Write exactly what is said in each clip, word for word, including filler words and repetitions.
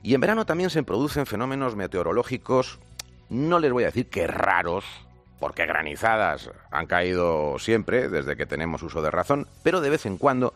Y en verano también se producen fenómenos meteorológicos, no les voy a decir que raros, porque granizadas han caído siempre, desde que tenemos uso de razón, pero de vez en cuando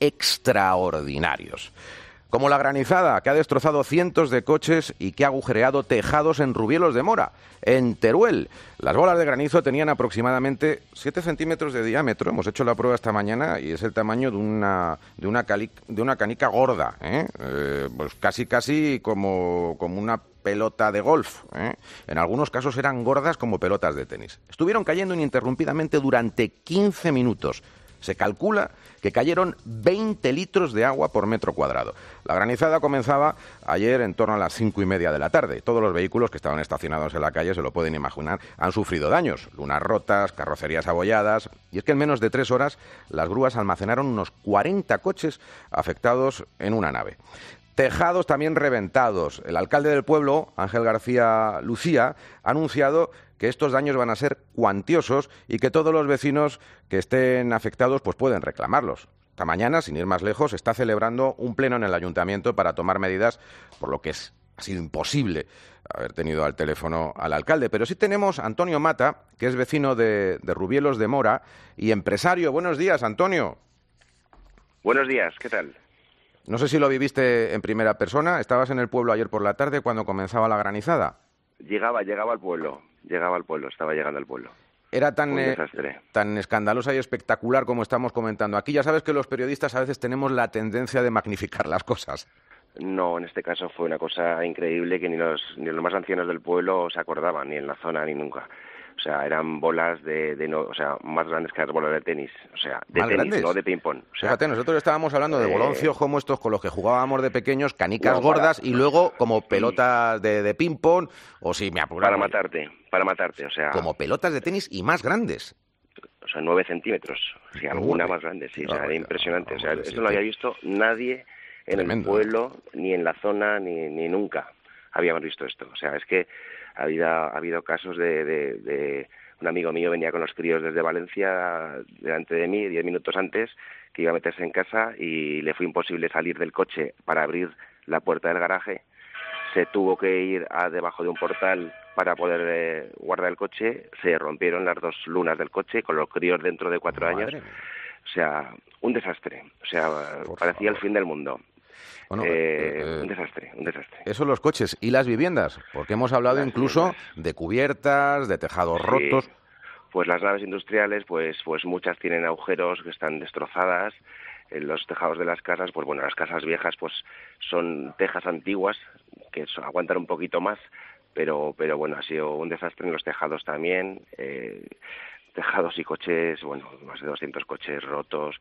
extraordinarios. Como la granizada que ha destrozado cientos de coches y que ha agujereado tejados en Rubielos de Mora, en Teruel. Las bolas de granizo tenían aproximadamente siete centímetros de diámetro. Hemos hecho la prueba esta mañana y es el tamaño de una de una, cali, de una canica gorda, ¿eh? Eh, pues casi casi como, como una pelota de golf, ¿eh? En algunos casos eran gordas como pelotas de tenis. Estuvieron cayendo ininterrumpidamente durante quince minutos. Se calcula que cayeron veinte litros de agua por metro cuadrado. La granizada comenzaba ayer en torno a las cinco y media de la tarde. Todos los vehículos que estaban estacionados en la calle, se lo pueden imaginar, han sufrido daños. Lunas rotas, carrocerías abolladas. Y es que en menos de tres horas las grúas almacenaron unos cuarenta coches afectados en una nave. Tejados también reventados. El alcalde del pueblo, Ángel García Lucía, ha anunciado que estos daños van a ser cuantiosos y que todos los vecinos que estén afectados pues pueden reclamarlos. Esta mañana, sin ir más lejos, se está celebrando un pleno en el ayuntamiento para tomar medidas, por lo que es, ha sido imposible haber tenido al teléfono al alcalde. Pero sí tenemos a Antonio Mata, que es vecino de, de Rubielos de Mora y empresario. Buenos días, Antonio. Buenos días, ¿qué tal? No sé si lo viviste en primera persona. ¿Estabas en el pueblo ayer por la tarde cuando comenzaba la granizada? Llegaba, llegaba al pueblo, llegaba al pueblo, estaba llegando al pueblo. Era tan, eh, tan escandalosa y espectacular como estamos comentando aquí. Ya sabes que los periodistas a veces tenemos la tendencia de magnificar las cosas. No, en este caso fue una cosa increíble que ni los, ni los más ancianos del pueblo se acordaban, ni en la zona, ni nunca. O sea, eran bolas de, de no, o sea, más grandes que las bolas de tenis, o sea, de ¿Más tenis, grandes? no de ping-pong. O sea, fíjate, nosotros estábamos hablando de boloncio, eh, como estos con los que jugábamos de pequeños, canicas no, gordas para, y luego como pelotas de, de ping-pong, o si me apuramos, para matarte, para matarte, o sea... como pelotas de tenis y más grandes. O sea, nueve centímetros, si alguna más grande, sí, o sea, era impresionante. O sea, esto no lo había visto nadie en el pueblo, ni en la zona, ni, ni nunca habíamos visto esto. O sea, es que ha habido, ha habido casos de, de, de... Un amigo mío venía con los críos desde Valencia delante de mí, diez minutos antes, que iba a meterse en casa y le fue imposible salir del coche para abrir la puerta del garaje. Se tuvo que ir a debajo de un portal para poder eh, guardar el coche. Se rompieron las dos lunas del coche con los críos dentro de cuatro Madre años. Mía. O sea, un desastre. O sea, Por parecía favor. El fin del mundo. Bueno, eh, eh, un desastre, un desastre. Eso los coches y las viviendas, porque hemos hablado las incluso viviendas. De cubiertas, de tejados sí, rotos. Pues las naves industriales, pues, pues muchas tienen agujeros que están destrozadas. En los tejados de las casas, pues bueno, las casas viejas, pues son tejas antiguas que aguantan un poquito más, pero, pero bueno, ha sido un desastre en los tejados también. Eh, tejados y coches, bueno, más de doscientos coches rotos.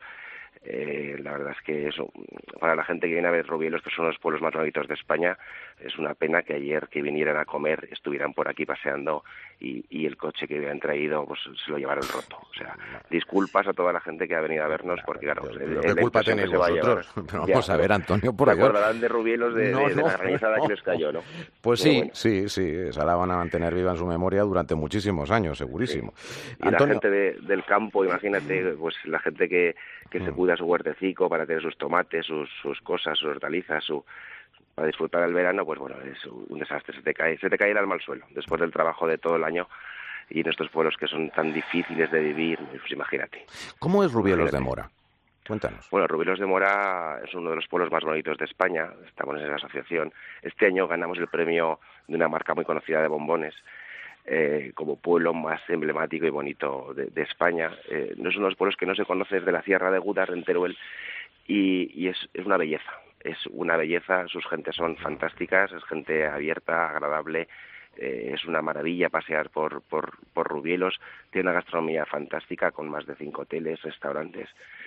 Eh, la verdad es que eso, para la gente que viene a ver Rubielos, que son los pueblos más bonitos de España, es una pena que ayer que vinieran a comer estuvieran por aquí paseando y, y el coche que habían traído pues se lo llevaron roto. O sea, disculpas a toda la gente que ha venido a vernos porque claro, pero ¿qué culpa tenéis vosotros? Pero vamos a ver, Antonio, por Dios. ¿Se acordarán de Rubielos de, no, de, de no, la granizada no. que les cayó, no? Pues sí, bueno. sí, sí, esa la van a mantener viva en su memoria durante muchísimos años, segurísimo. Sí. Y Antonio... la gente de, del campo, imagínate, pues la gente que, que se cuida su huertecico para tener sus tomates, sus, sus cosas, sus hortalizas, su, para disfrutar del verano, pues bueno, es un desastre, se te cae, se te cae el alma al suelo, después del trabajo de todo el año y en estos pueblos que son tan difíciles de vivir, pues imagínate. ¿Cómo es Rubielos imagínate. de Mora? Cuéntanos. Bueno, Rubielos de Mora es uno de los pueblos más bonitos de España, estamos en esa asociación. Este año ganamos el premio de una marca muy conocida de bombones, Eh, como pueblo más emblemático y bonito de, de España. Eh, no es uno de los pueblos que no se conoce desde la Sierra de Gúdar, en Teruel, y, y es, es una belleza, es una belleza, sus gentes son fantásticas, es gente abierta, agradable, eh, es una maravilla pasear por, por, por Rubielos, tiene una gastronomía fantástica con más de cinco hoteles, restaurantes,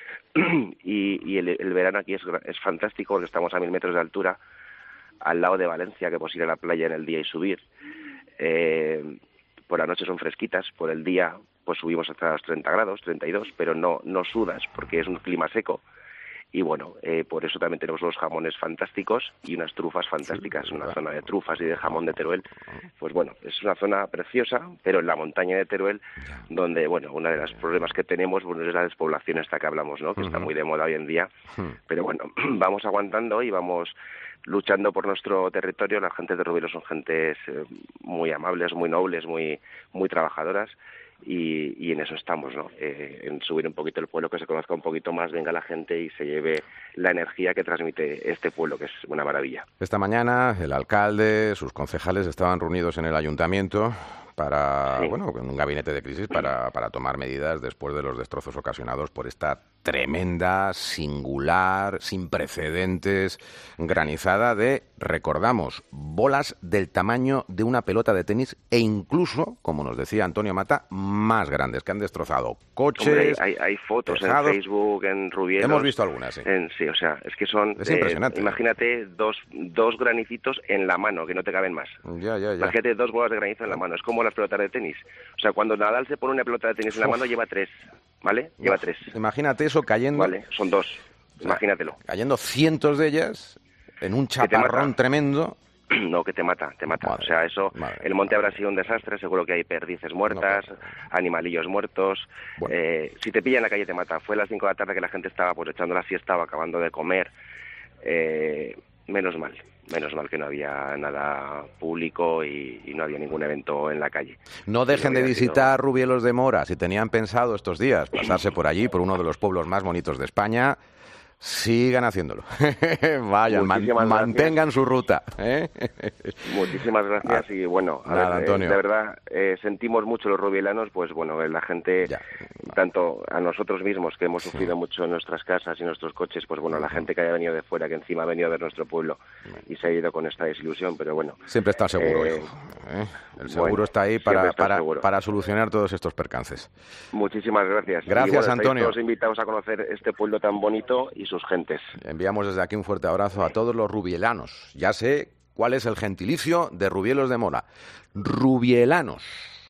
y, y el, el verano aquí es, es fantástico porque estamos a mil metros de altura, al lado de Valencia, que puedes ir a la playa en el día y subir. Eh, por la noche son fresquitas, por el día pues subimos hasta los treinta grados, treinta y dos, pero no, no sudas porque es un clima seco. Y bueno, eh, por eso también tenemos unos jamones fantásticos y unas trufas fantásticas, una zona de trufas y de jamón de Teruel. Pues bueno, es una zona preciosa, pero en la montaña de Teruel, donde, bueno, uno de los problemas que tenemos bueno, es la despoblación esta que hablamos, ¿no? Que está muy de moda hoy en día. Pero bueno, vamos aguantando y vamos luchando por nuestro territorio. Las gentes de Rubielo son gentes eh, muy amables, muy nobles, muy muy trabajadoras. Y, y en eso estamos, ¿no? Eh, en subir un poquito el pueblo, que se conozca un poquito más, venga la gente y se lleve la energía que transmite este pueblo, que es una maravilla. Esta mañana el alcalde, sus concejales estaban reunidos en el ayuntamiento para, sí. bueno, en un gabinete de crisis para, para tomar medidas después de los destrozos ocasionados por esta tremenda, singular, sin precedentes, granizada de, recordamos, bolas del tamaño de una pelota de tenis e incluso, como nos decía Antonio Mata, más grandes, que han destrozado coches. Hombre, hay, hay fotos tejados. En Facebook, en Rubielo. Hemos visto algunas, sí. En, sí, o sea, es que son... Es impresionante. Eh, imagínate dos, dos granicitos en la mano, que no te caben más. Ya, ya, ya. Imagínate dos bolas de granizo en la mano. Es como las pelotas de tenis. O sea, cuando Nadal se pone una pelota de tenis en la mano, lleva tres, ¿vale? Lleva Uf. tres. Imagínate eso cayendo... Vale, son dos. O sea, imagínatelo. Cayendo cientos de ellas en un chaparrón tremendo. No, que te mata, te mata. Madre, o sea, eso, madre, el monte madre. Habrá sido un desastre, seguro que hay perdices muertas, no, claro. animalillos muertos. Bueno. Eh, si te pilla en la calle te mata. Fue a las cinco de la tarde que la gente estaba pues echando la siesta, acabando de comer. Eh, menos mal, menos mal que no había nada público y, y no había ningún evento en la calle. No dejen no de visitar sido... Rubielos de Mora. Si tenían pensado estos días pasarse por allí, por uno de los pueblos más bonitos de España, sigan haciéndolo. Vayan, man, mantengan su ruta. ¿eh? Muchísimas gracias ah, y bueno, a nada, ver, Antonio. Eh, de verdad eh, sentimos mucho los rubielanos, pues bueno, la gente, ya. tanto a nosotros mismos que hemos sufrido sí. mucho en nuestras casas y nuestros coches, pues bueno, la gente que haya venido de fuera, que encima ha venido a ver nuestro pueblo y se ha ido con esta desilusión, pero bueno. Siempre está el seguro, eh, hijo. ¿eh? El seguro bueno, está ahí para, está para, para solucionar todos estos percances. Muchísimas gracias. Gracias, y bueno, Antonio. Todos invitados a conocer este pueblo tan bonito y sus gentes. Enviamos desde aquí un fuerte abrazo a todos los rubielanos. Ya sé cuál es el gentilicio de Rubielos de Mora. Rubielanos.